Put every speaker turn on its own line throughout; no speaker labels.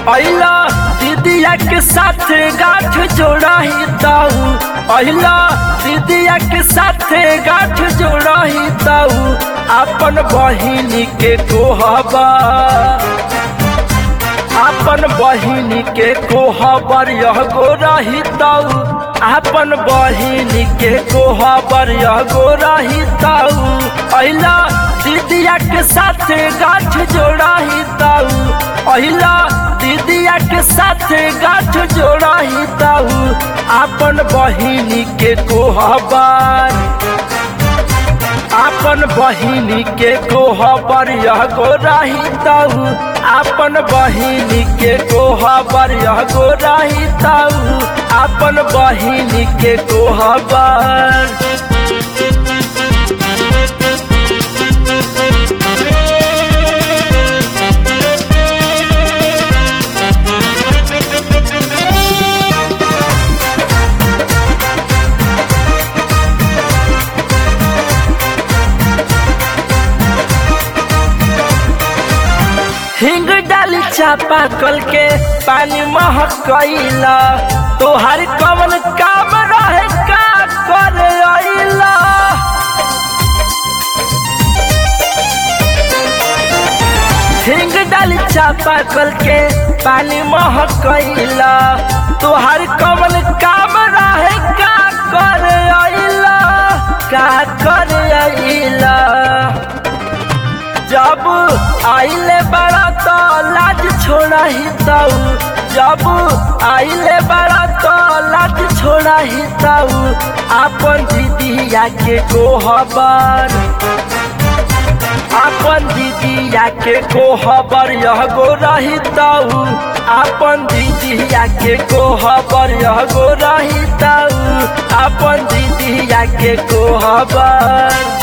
अइला दीदिया के साथ गांठ जोड़ाही ताऊ, अइला दीदिया के साथ गांठ जोड़ाही ताऊ, अपन बहिनी के कोहबा, अपन बहिनी के कोहबर यह गोराही ताऊ, अपन बहिनी के कोहबर यह गोराही ताऊ, अइला दीदिया के साथ गांठ जोड़ाही ताऊ, अइला दीदिया के साथ गांठ जोड़ाही ताऊ, अपन बहिनी के कोहबर, अपन बहिनी के कोहबर यह गोराही ताऊ, अपन बहिनी के कोहबर यह गोराही ताऊ, अपन बहिनी के कोहबर। हिंग डाली चापा कल के पानी महकैला, तोहर कवन काम रहे का करे अइला, हिंग डाली चापा कल के पानी महकैला, तोहर कवन काम रहे का करे अइला, का करे अइला। जब आइले बड़ा तो लाज छोड़ा ही ताऊ, जब आइले बड़ा तो लाज छोड़ा ही ताऊ, अपन दीदिया के कोहबर, अपन दीदिया के कोहबर यह गोराही ताऊ, अपन दीदिया के कोहबर यह गोराही ताऊ, अपन दीदिया के कोहबर।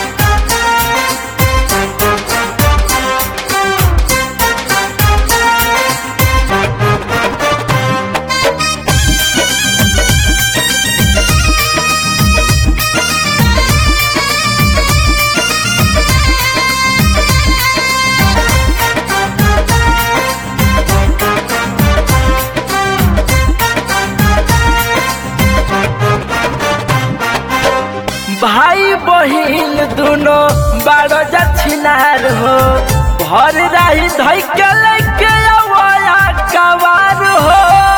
भाई बहिन दोनों बारो जछिनार हो, भर रही धैके लेके आवाया कवार हो,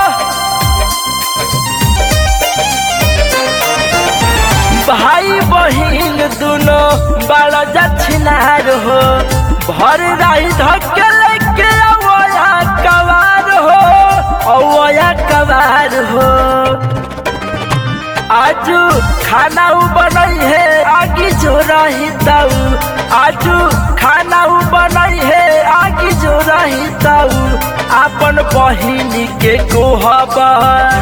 भाई बहिन दोनों बारो जछिनार हो, भर रही धैके लेके आवाया कवार हो, आवाया कवार हो। आजू खाना बनई है आगी जोराही ताऊ, आजू खाना बनई है आगी जोराही ताऊ, अपन बहिनी के कोहबर,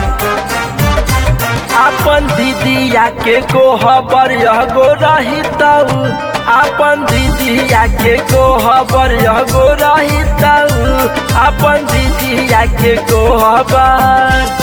अपन दीदिया के कोहबर यह गोराही ताऊ, अपन दीदिया के कोहबर यह गोराही ताऊ, अपन दीदिया के कोहबर।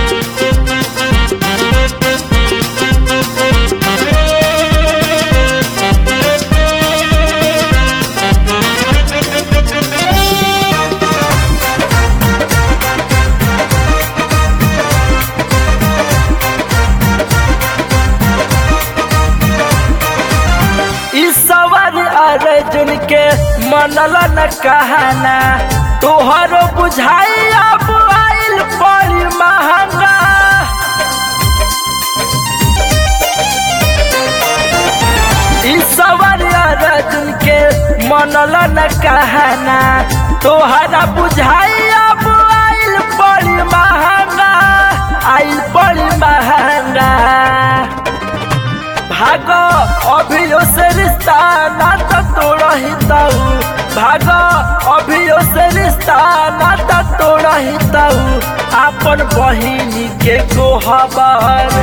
अर्जुन के मनल न कहना, तोहरो बुझाई अब आइल बड़ी महंगा, ईश्वर अर्जुन के मनल न कहना, तोहरा बुझाई अब आइल बड़ी महंगा, आइल बड़ी महंगा। भागो अभियो से रिश्ता नाता तोड़ही ताऊ, भागो अभियो से रिश्ता नाता तोड़ही ताऊ, अपन बहिनी के कोहबर,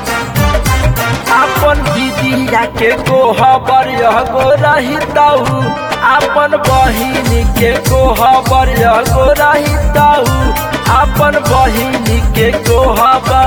अपन दीदिया के कोहबर यह गोराही ताऊ, अपन बहिनी के कोहबर यह गोराही ताऊ, अपन बहिनी के कोहबर।